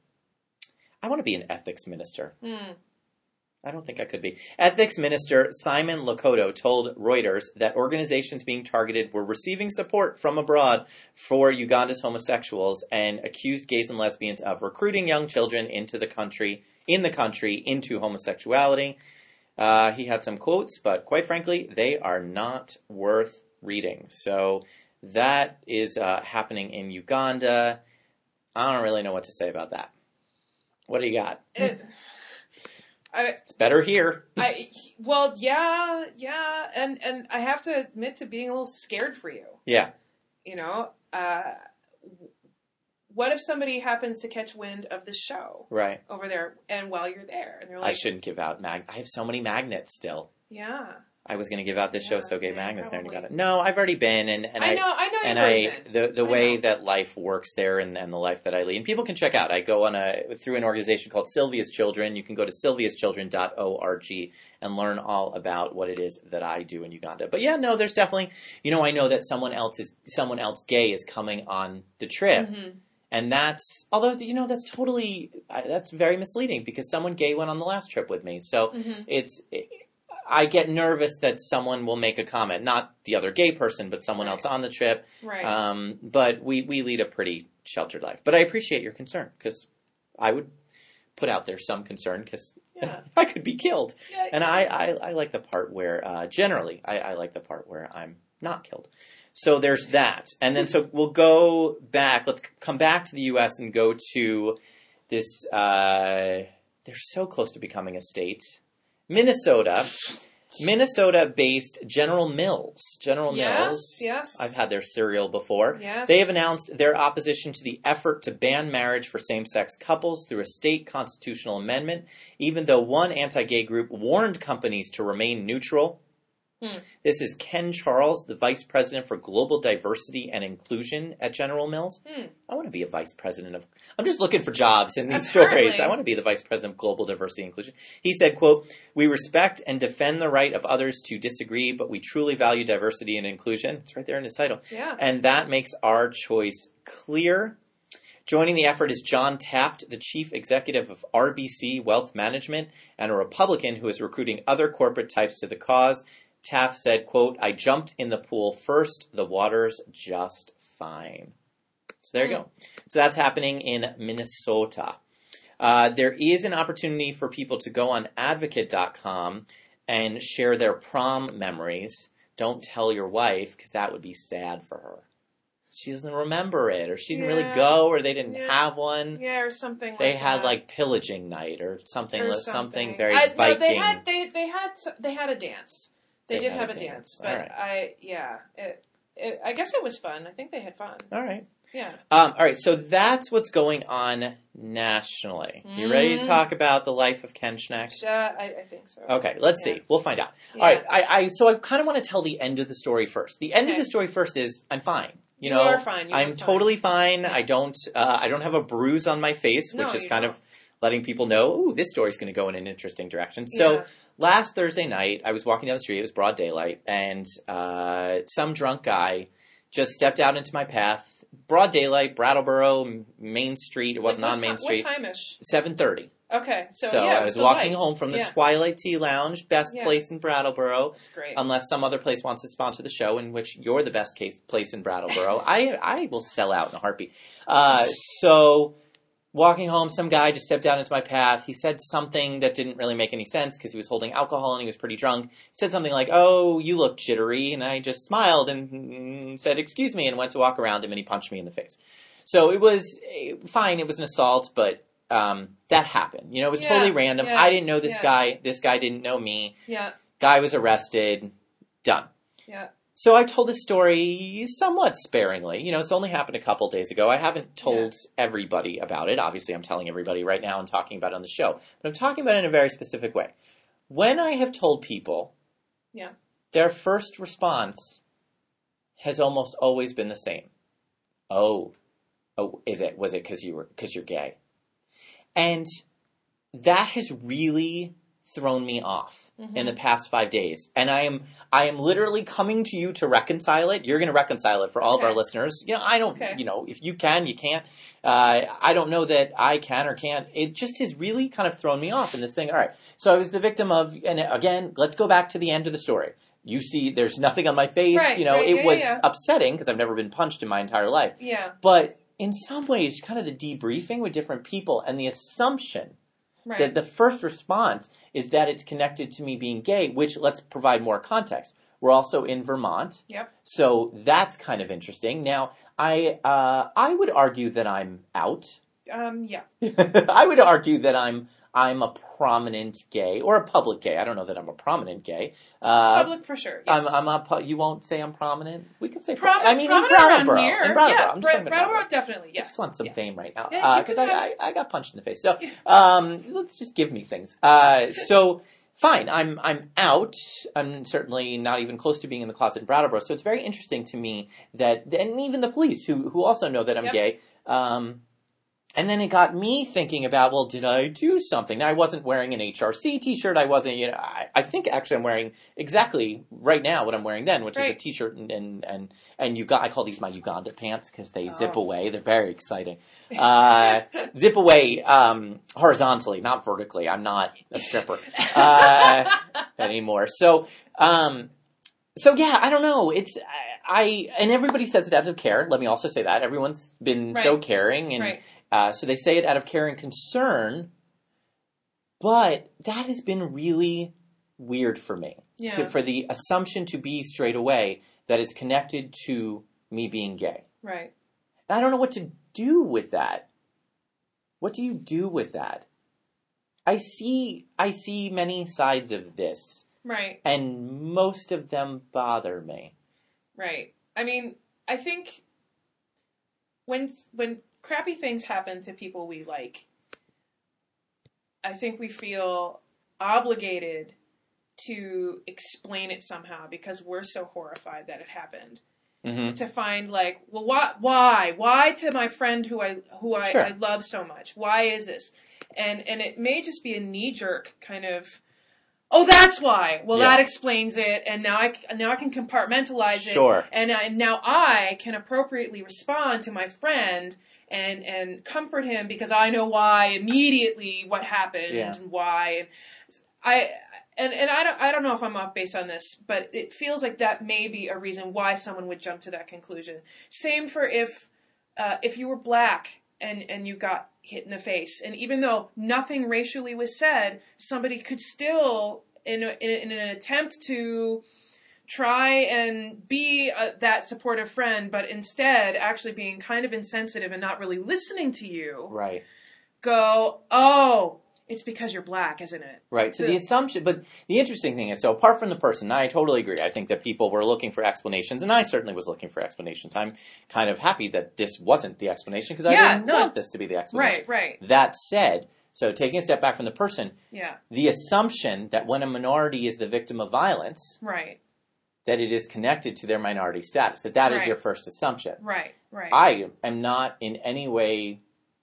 I want to be an ethics minister. Hmm. I don't think I could be. Ethics Minister Simon Lokoto told Reuters that organizations being targeted were receiving support from abroad for Uganda's homosexuals and accused gays and lesbians of recruiting young children into the country, in the country, into homosexuality. Uh, he had some quotes, but quite frankly, they are not worth reading. So that is uh, happening in Uganda. I don't really know what to say about that. What do you got? It, I, It's better here. I, well, yeah, yeah, and and I have to admit to being a little scared for you. Yeah. You know, uh, what if somebody happens to catch wind of the show Right. over there, and while you're there, and they're I like, shouldn't give out mag. I have so many magnets still. yeah, I was going to give out this show, Yeah, so gave yeah, magnets there and you got probably. it. No, I've already been, and, and I I, know, I know, and you've already I, been. the the I way know. that life works there, and, and the life that I lead, and people can check out. I go on a through an organization called Sylvia's Children. You can go to sylvias children dot org and learn all about what it is that I do in Uganda. But yeah, no, there's definitely, you know, I know that someone else is someone else gay is coming on the trip. Mhm. And that's, although, you know, that's totally, uh, that's very misleading because someone gay went on the last trip with me. So Mhm. it's, it, I get nervous that someone will make a comment, not the other gay person, but someone Right. else on the trip. Right. Um, but we, we lead a pretty sheltered life. But I appreciate your concern because I would put out there some concern because Yeah. I could be killed. Yeah, And I, I, I like the part where, uh, generally, I, I like the part where I'm not killed. So there's that. And then so we'll go back. Let's come back to the U S and go to this, uh, they're so close to becoming a state. Minnesota. Minnesota-based General Mills. General Yes, Mills. yes. I've had their cereal before. Yes. They have announced their opposition to the effort to ban marriage for same-sex couples through a state constitutional amendment, even though one anti-gay group warned companies to remain neutral. Hmm. This is Ken Charles, the Vice President for Global Diversity and Inclusion at General Mills. Hmm. I want to be a Vice President of... I'm just looking for jobs in these Apparently. stories. I want to be the Vice President of Global Diversity and Inclusion. He said, quote, "We respect and defend the right of others to disagree, but we truly value diversity and inclusion." It's right there in his title. Yeah. And that makes our choice clear. Joining the effort is John Taft, the Chief Executive of R B C Wealth Management and a Republican who is recruiting other corporate types to the cause. Taft said, quote, "I jumped in the pool first. The water's just fine." So there you go. So that's happening in Minnesota. Uh, there is an opportunity for people to go on advocate dot com and share their prom memories. Don't tell your wife because that would be sad for her. She doesn't remember it, or she didn't really Yeah. go, or they didn't Yeah. have one. Yeah, or something. They like had that. like pillaging night or something, Or something, something. very I, Viking. No, they had they they had s- they had a dance. They, They did had have a a dance, dance. but All right. I yeah, it, it, I guess it was fun. I think they had fun. All right. Yeah. Um, all right, so that's what's going on nationally. You ready to Mhm. talk about the life of Ken Schneck? Uh, I, I think so. Okay, let's Yeah. see. We'll find out. Yeah. All right, I, I so I kind of want to tell the end of the story first. The end of Okay. the story first is I'm fine. You, You know, are fine. You I'm are fine. totally fine. Yeah. I don't. Uh, I don't have a bruise on my face, No, which is you kind don't. of letting people know, ooh, this story's going to go in an interesting direction. So Yeah. last Thursday night, I was walking down the street. It was broad daylight, and uh, some drunk guy just stepped out into my path. Broad daylight, Brattleboro, M- Main Street. It wasn't Like, on what Main ti- Street. What time-ish? seven thirty. Okay, so, So yeah, it I was still walking light. home from the Yeah. Twilight Tea Lounge, best Yeah. place in Brattleboro, That's great. unless some other place wants to sponsor the show, in which you're the best case place in Brattleboro. I I will sell out in a heartbeat. Uh, so walking home, some guy just stepped out into my path. He said something that didn't really make any sense because he was holding alcohol and he was pretty drunk. He said something like, "Oh, you look jittery," and I just smiled and mm, said, "Excuse me," and went to walk around him, and he punched me in the face. So it was eh, fine. It was an assault, but um, that happened. You know, it was Yeah, totally random. yeah, I didn't know this yeah. guy. This guy didn't know me. Yeah, Guy was arrested. Done. yeah. So I told this story somewhat sparingly. You know, it's only happened a couple days ago. I haven't told everybody about it. Obviously, I'm telling everybody right now and talking about it on the show. But I'm talking about it in a very specific way. When I have told people, Yeah. their first response has almost always been the same. Oh, oh, is it? Was it because you were because you're gay? And that has really thrown me off Mhm. in the past five days. And I am I am literally coming to you to reconcile it. You're going to reconcile it for all of our Okay. listeners. You know, I don't, Okay. you know, if you can, you can't. Uh, I don't know that I can or can't. It just has really kind of thrown me off in this thing. All right. So I was the victim of, and again, let's go back to the end of the story. You see, there's nothing on my face. Right, you know, right, it yeah, was yeah, yeah. upsetting because I've never been punched in my entire life. Yeah, But in some ways, kind of the debriefing with different people and the assumption right. that the first response is that it's connected to me being gay, which let's provide more context. We're also in Vermont. Yep. So that's kind of interesting. Now, I uh, I would argue that I'm out. Um, yeah. I would argue that I'm I'm a prominent gay, or a public gay. I don't know that I'm a prominent gay. Uh, Public for sure. Yes. I'm, I'm a, pu- you won't say I'm prominent? We can say Prominent, pro- I mean, prominent in around Brattleboro. here. In Brattleboro. Yeah, I'm just Bra- talking about Brattleboro, Brattleboro. definitely, I yes. just want some yeah. fame right now. Yeah, you Because can I, have I, I got punched in the face. So, um, let's just give me things. Uh, so, fine. I'm, I'm out. I'm certainly not even close to being in the closet in Brattleboro. So it's very interesting to me that, and even the police who, who also know that I'm Yep. gay, um, and then it got me thinking about, well, did I do something? Now, I wasn't wearing an H R C t-shirt. I wasn't, you know, I, I think actually I'm wearing exactly right now what I'm wearing then, which Right. is a t-shirt and, and, and, and you got, I call these my Uganda pants because they zip Oh. away. They're very exciting. Uh, zip away, um, horizontally, not vertically. I'm not a stripper, uh, anymore. So, um, so yeah, I don't know. It's, I, I, and everybody says it out of care. Let me also say that. Everyone's been Right. so caring and, Right. Uh, so they say it out of care and concern, but that has been really weird for me. Yeah. To, for the assumption to be straight away that it's connected to me being gay. Right. And I don't know what to do with that. What do you do with that? I see, I see many sides of this, Right. and most of them bother me. Right. I mean, I think when when crappy things happen to people we like, I think we feel obligated to explain it somehow because we're so horrified that it happened. Mm-hmm. To find like, well, why, why, why to my friend who I who I, Sure. I love so much? Why is this? And and it may just be a knee jerk kind of. Oh, that's why. Well, Yeah. that explains it, and now I now I can compartmentalize it, Sure. and, I, and now I can appropriately respond to my friend and and comfort him because I know why immediately what happened Yeah. and why. I and and I don't I don't know if I'm off base on this, but it feels like that may be a reason why someone would jump to that conclusion. Same for if uh, if you were black and and you got hit in the face, and even though nothing racially was said, somebody could still, in, a, in, a, in an attempt to try and be a, that supportive friend, but instead actually being kind of insensitive and not really listening to you, Right. go, oh, it's because you're black, isn't it? Right. So The- the assumption, but the interesting thing is, so apart from the person, I totally agree. I think that people were looking for explanations, and I certainly was looking for explanations. I'm kind of happy that this wasn't the explanation because I Yeah, didn't no. want this to be the explanation. Right, right. That said, so taking a step back from the person, Yeah, the assumption that when a minority is the victim of violence, right, that it is connected to their minority status, that that is Right. your first assumption. right, right. I am not in any way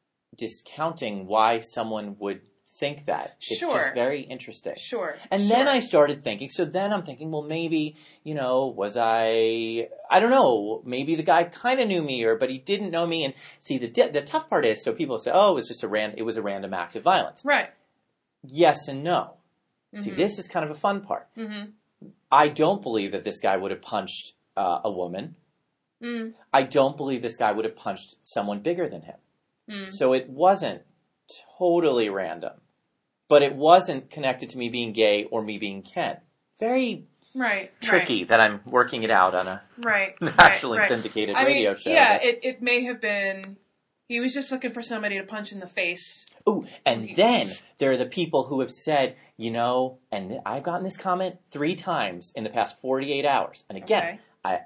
discounting why someone would think that. It's Sure. just very interesting. Sure. And sure. then I started thinking, so then I'm thinking, well, maybe, you know, was I, I don't know, maybe the guy kind of knew me, or, but he didn't know me. And see, the the tough part is, so people say, oh, it was just a ran, it was a random act of violence. Right. Yes and no. See, Mhm. this is kind of a fun part. Mm-hmm. I don't believe that this guy would have punched uh, a woman. Mm. I don't believe this guy would have punched someone bigger than him. Mm. So it wasn't totally random, but it wasn't connected to me being gay or me being Ken. Very Right. tricky that I'm working it out on a Right. right nationally right. syndicated I radio mean, show. yeah, but- it, it may have been. He was just looking for somebody to punch in the face. Ooh, and then there are the people who have said, you know, and I've gotten this comment three times in the past forty-eight hours. And again, Okay. I,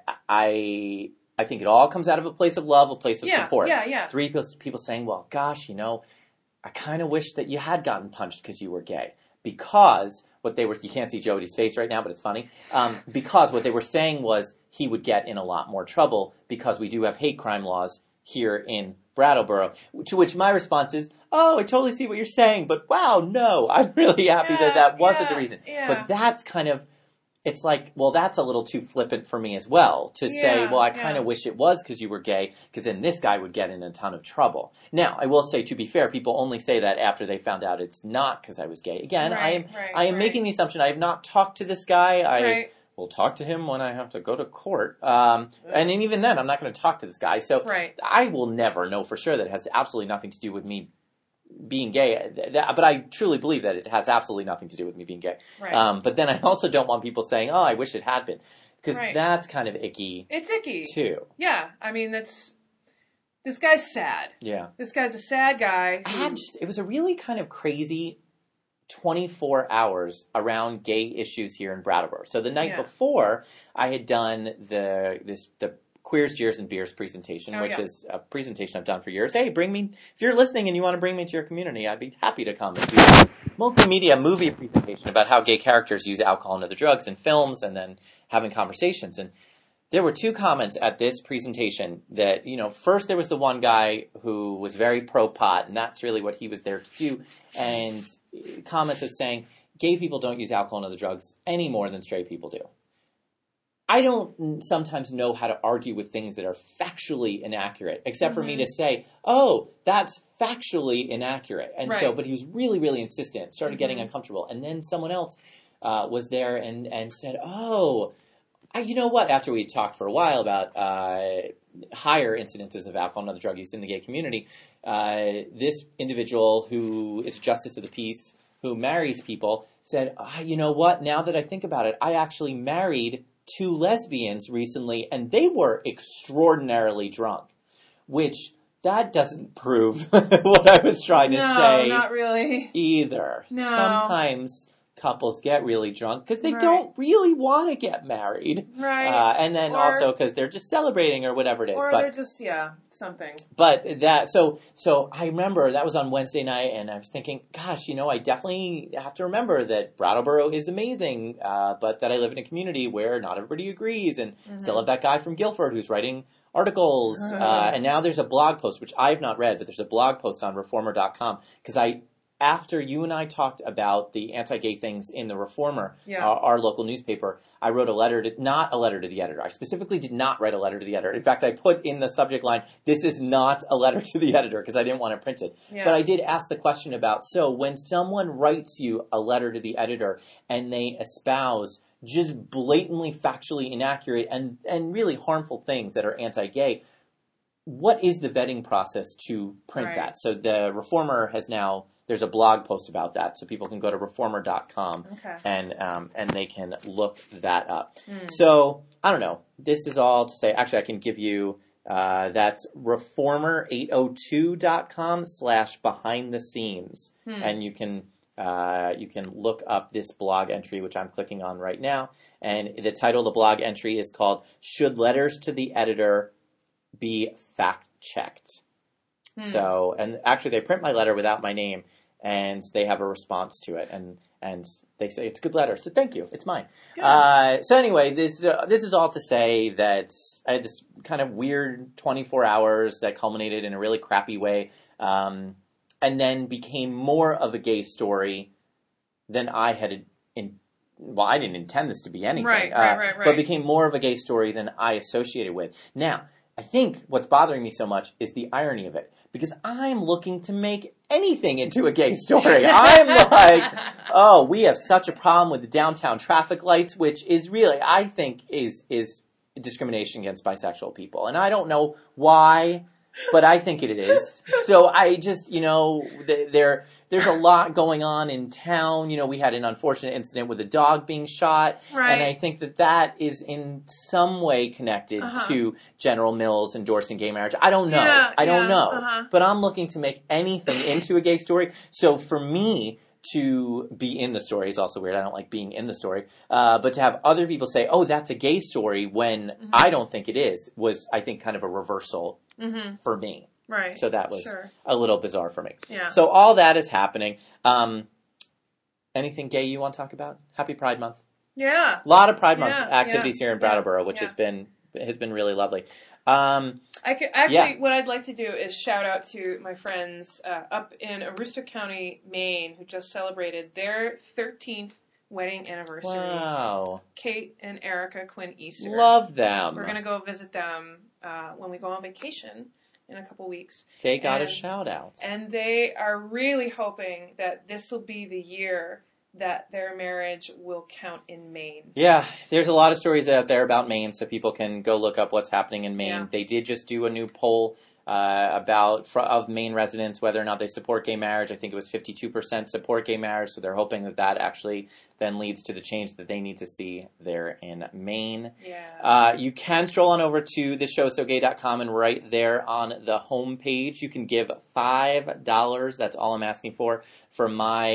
I, I think it all comes out of a place of love, a place of Yeah, support. yeah, yeah. Three people, people saying, well, gosh, you know, I kind of wish that you had gotten punched because you were gay. Because what they were, you can't see Jody's face right now, but it's funny. Um, because what they were saying was he would get in a lot more trouble because we do have hate crime laws here in Brattleboro. To which my response is, oh, I totally see what you're saying, but wow, no, I'm really happy Yeah, that that wasn't yeah, the reason. yeah. But that's kind of, it's like, well, that's a little too flippant for me as well, to say, Yeah, well, I yeah. kind of wish it was because you were gay, because then this guy would get in a ton of trouble. Now, I will say, to be fair, people only say that after they found out it's not because I was gay. Again, I am, Right, right, I am right. making the assumption I have not talked to this guy. I Right. will talk to him when I have to go to court. Um, and then even then, I'm not going to talk to this guy. So Right. I will never know for sure that it has absolutely nothing to do with me being gay. Th- that- But I truly believe that it has absolutely nothing to do with me being gay. Right. Um, but then I also don't want people saying, oh, I wish it had been. Because Right. that's kind of icky, It's icky. too. Yeah, I mean that's. This guy's sad. Yeah. This guy's a sad guy. I who- had just, it was a really kind of crazy twenty-four hours around gay issues here in Brattleboro. So the night Yeah. before, I had done the this the Queers, Jeers, and Beers presentation, Oh, which yeah. is a presentation I've done for years. Hey, bring me, if you're listening and you want to bring me to your community, I'd be happy to come and do a multimedia movie presentation about how gay characters use alcohol and other drugs in films, and then having conversations. And there were two comments at this presentation that, you know, first there was the one guy who was very pro-pot, and that's really what he was there to do, and comments of saying, gay people don't use alcohol and other drugs any more than straight people do. I don't sometimes know how to argue with things that are factually inaccurate, except for me to say, oh, that's factually inaccurate. And so, Right. but he was really, really insistent, started getting Mhm. uncomfortable. And then someone else uh, was there and, and said, oh, I, you know what, after we talked for a while about uh, higher incidences of alcohol and other drug use in the gay community, uh, this individual who is justice of the peace, who marries people, said, ah, you know what, now that I think about it, I actually married two lesbians recently, and they were extraordinarily drunk, which that doesn't prove what I was trying to No, say not really. either. No. Sometimes couples get really drunk because they Right. don't really want to get married. Right. Uh, and then Or- also because they're just celebrating or whatever it is. Or but they're just, yeah, something. but that, so, so I remember that was on Wednesday night, and I was thinking, gosh, you know, I definitely have to remember that Brattleboro is amazing, uh, but that I live in a community where not everybody agrees, and still have that guy from Guilford who's writing articles, uh, and now there's a blog post, which I've not read, but there's a blog post on reformer dot com, because I, after you and I talked about the anti-gay things in the Reformer, Yeah. our, our local newspaper, I wrote a letter to, not a letter to the editor. I specifically did not write a letter to the editor. In fact, I put in the subject line, this is not a letter to the editor, because I didn't want it printed. Yeah. But I did ask the question about, so when someone writes you a letter to the editor and they espouse just blatantly factually inaccurate and, and really harmful things that are anti-gay, what is the vetting process to print Right. that? So the Reformer has now, there's a blog post about that, so people can go to reformer dot com Okay. and um, and they can look that up. So, I don't know. This is all to say, actually, I can give you, uh, that's reformer eight oh two dot com slash behind the scenes. And you can uh, you can look up this blog entry, which I'm clicking on right now. And the title of the blog entry is called, Should Letters to the Editor Be Fact-Checked? So, and actually they print my letter without my name, and they have a response to it, and, and they say it's a good letter, so thank you, it's mine. Uh, so anyway, this, uh, this is all to say that I had this kind of weird twenty-four hours that culminated in a really crappy way, um, and then became more of a gay story than I had in, well, I didn't intend this to be anything. Right, uh, right, right, right. But became more of a gay story than I associated with. Now, I think what's bothering me so much is the irony of it. Because I'm looking to make anything into a gay story. I'm like, oh, we have such a problem with the downtown traffic lights, which is really, I think, is is discrimination against bisexual people. And I don't know why, but I think it is. So I just, you know, th- there there's a lot going on in town. You know, we had an unfortunate incident with a dog being shot. Right. And I think that that is in some way connected Uh-huh. to General Mills endorsing gay marriage. I don't know. Yeah, I don't yeah, know. uh-huh. But I'm looking to make anything into a gay story. So for me to be in the story is also weird. I don't like being in the story. Uh, but to have other people say, oh, that's a gay story when Mm-hmm. I don't think it is, was, I think, kind of a reversal Mm-hmm. for me. Right. So that was Sure. a little bizarre for me. Yeah. So all that is happening. Um, anything gay you want to talk about? Happy Pride Month. Yeah. A lot of Pride Month Yeah, activities yeah, here in yeah, Brattleboro, which yeah. has been has been really lovely. Um, I could, actually, Yeah. what I'd like to do is shout out to my friends uh, up in Aroostook County, Maine, who just celebrated their thirteenth wedding anniversary. wow. Kate and Erica Quinn Easter. Love them. We're going to go visit them uh, when we go on vacation in a couple weeks. They got and- a shout out. And they are really hoping that this will be the year that their marriage will count in Maine. Yeah, there's a lot of stories out there about Maine, so people can go look up what's happening in Maine. Yeah. They did just do a new poll uh, about fr- of Maine residents, whether or not they support gay marriage. I think it was fifty-two percent support gay marriage, so they're hoping that that actually then leads to the change that they need to see there in Maine. Yeah. Uh, you can stroll on over to this show so gay dot com, and right there on the home page, you can give five dollars. That's all I'm asking for, for my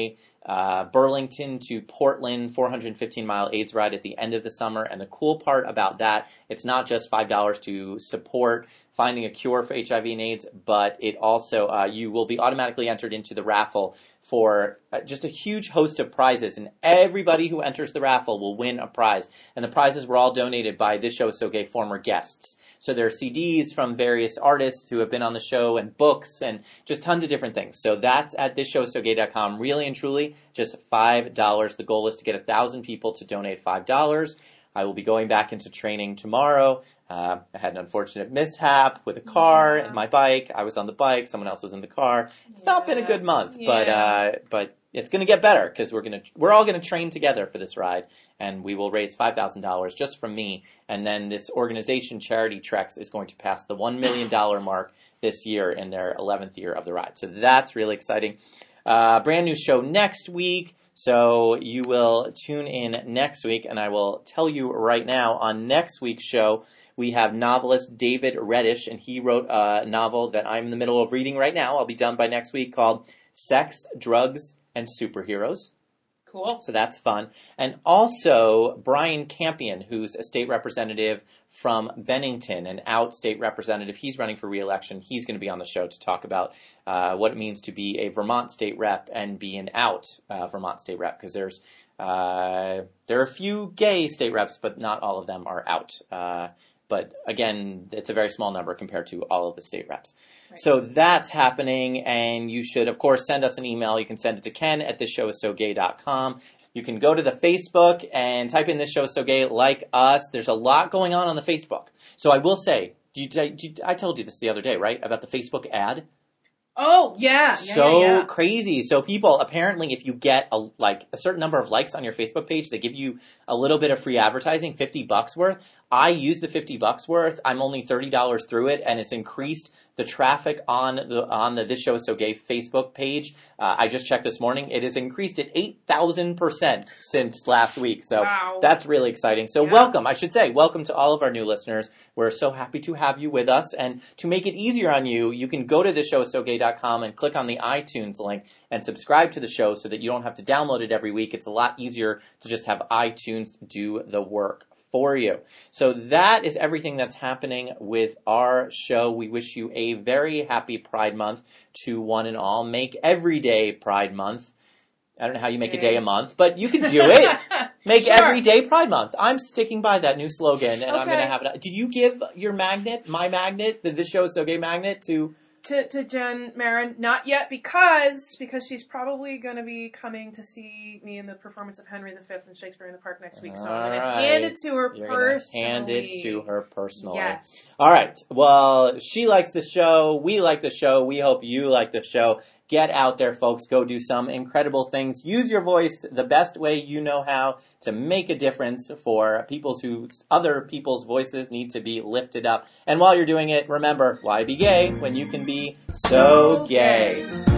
uh, Burlington to Portland, four hundred fifteen mile AIDS ride at the end of the summer. And the cool part about that, it's not just five dollars to support finding a cure for H I V and AIDS, but it also, uh, you will be automatically entered into the raffle for uh, just a huge host of prizes. And everybody who enters the raffle will win a prize. And the prizes were all donated by This Show Is So Gay former guests. So there are C Ds from various artists who have been on the show and books and just tons of different things. So that's at this show is so gay dot com. Really and truly, just five dollars. The goal is to get one thousand people to donate five dollars. I will be going back into training tomorrow. Uh, I had an unfortunate mishap with a car Yeah. and my bike. I was on the bike. Someone else was in the car. It's Yeah. not been a good month, Yeah. but uh, but it's going to get better because we're going to we're all going to train together for this ride, and we will raise five thousand dollars just from me. And then this organization, Charity Treks, is going to pass the one million dollar mark this year in their eleventh year of the ride. So that's really exciting. Uh, brand new show next week. So you will tune in next week, and I will tell you right now on next week's show, we have novelist David Reddish, and he wrote a novel that I'm in the middle of reading right now. I'll be done by next week, called Sex, Drugs, and Superheroes. Cool. So that's fun. And also Brian Campion, who's a state representative from Bennington, an out state representative. He's running for re-election. He's going to be on the show to talk about uh, what it means to be a Vermont state rep and be an out uh, Vermont state rep, because there's uh, there are a few gay state reps, but not all of them are out. Uh, but again, it's a very small number compared to all of the state reps. Right. So that's happening, and you should, of course, send us an email. You can send it to Ken at this show is so gay dot com. You can go to the Facebook and type in This Show Is So Gay, like us. There's a lot going on on the Facebook. So I will say, you, you, I told you this the other day, right, about the Facebook ad? Oh, yeah. yeah So yeah, yeah. crazy. So people, apparently, if you get a, like a certain number of likes on your Facebook page, they give you a little bit of free advertising, fifty bucks worth. I use the fifty bucks worth. I'm only thirty dollars through it, and it's increased the traffic on the on the This Show Is So Gay Facebook page. Uh, I just checked this morning. It has increased at eight thousand percent since last week. So Wow. that's really exciting. So Yeah. welcome, I should say, welcome to all of our new listeners. We're so happy to have you with us. And to make it easier on you, you can go to this show is so gay dot com and click on the iTunes link and subscribe to the show so that you don't have to download it every week. It's a lot easier to just have iTunes do the work for you. So that is everything that's happening with our show. We wish you a very happy Pride Month to one and all. Make every day Pride Month. I don't know how you make a day a month, but you can do it. Make Sure. every day Pride Month. I'm sticking by that new slogan, and I'm Okay. going to have it. Did you give your magnet, my magnet, the This Show Is So Gay magnet to... To, to Jen Marin, not yet, because because she's probably going to be coming to see me in the performance of Henry the Fifth in Shakespeare in the Park next week. So I'm going to All hand right. it to her You're gonna personally. hand it to her personally. Yes. All right. Well, she likes the show. We like the show. We hope you like the show. Get out there, folks. Go do some incredible things. Use your voice the best way you know how to make a difference for people's who other people's voices need to be lifted up. And while you're doing it, remember, why be gay when you can be so gay?